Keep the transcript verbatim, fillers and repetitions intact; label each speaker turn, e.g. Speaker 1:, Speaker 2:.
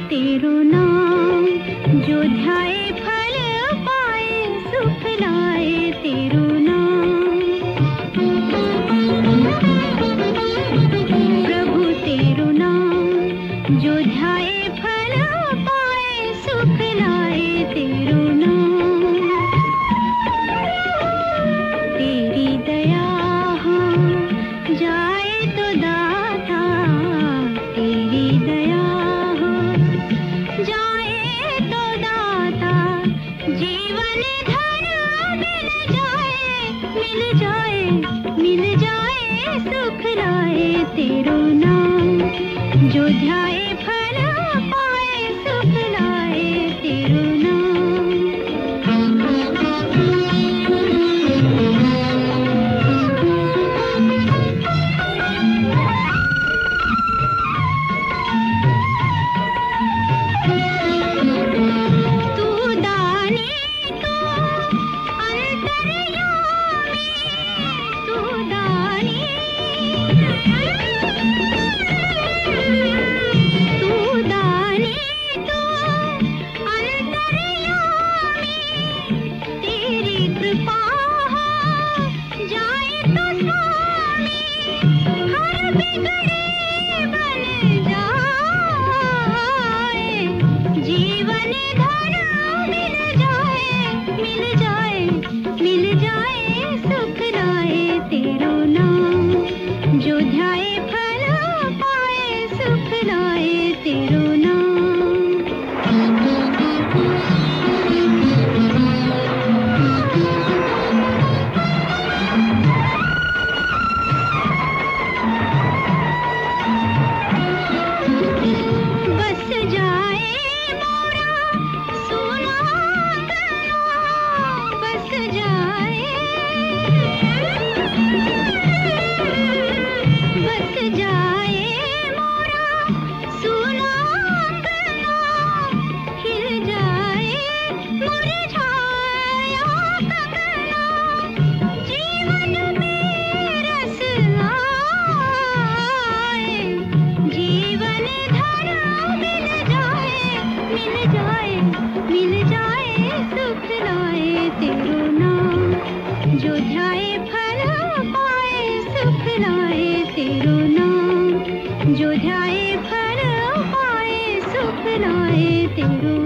Speaker 1: तेरो नाम जो ध्याए फल पाए सुख लाए तेरो नाम। प्रभु तेरो नाम जो ध्याए फल पाए सुख लाए तेरो नाम। तेरी दया हो जाए तो दाता, तेरी दया हो जाए तो दाता, जीवन धन मिल जाए मिल जाए मिल जाए सुख लाए तेरो नाम जो ध्याए फल पाए सुख लाए तेरो नाम। तू दानी तो अंतर्यामी, तू दानी तू दानी तो अंतर्यामी, तेरी कृपा हो जाए तो स्वामी, हर बिगड़े बन जाए, जीवन धन मिल जाए मिल जाए मिल जाए सुख लाए तेरो नाम जो ध्याए फल पाए सुख लाए तेरो नाम। बस जाए मोरा सोना गला, बस जाए बस जाए मोरा सोना गला, खिल जाए मुरझाया कंगना, जीवन में रस आए, जीवन धन मिल जाए मिल जाए मिल जाए सुख लाए तेरो नाम जो ध्याए फल पाए सुख लाए तेरो नाम जो ध्याए फल पाए सुख लाए तेरो